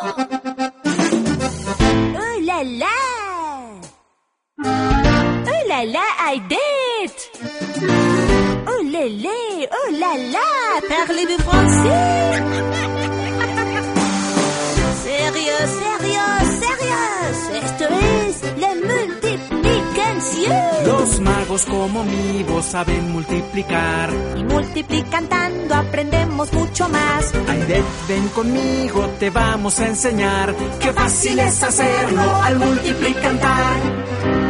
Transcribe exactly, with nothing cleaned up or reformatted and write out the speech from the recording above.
Oh la la! Oh la la, I did! Oh la la, oh la la! Parlez-vous français? Sérieux, sérieux, sérieux! Esto es la multiplicación. Los magos como mi voz saben multiplicar. Y multiplicando aprendemos mucho más. Aidet, ven conmigo, te vamos a enseñar. Qué fácil es hacerlo al multiplicar.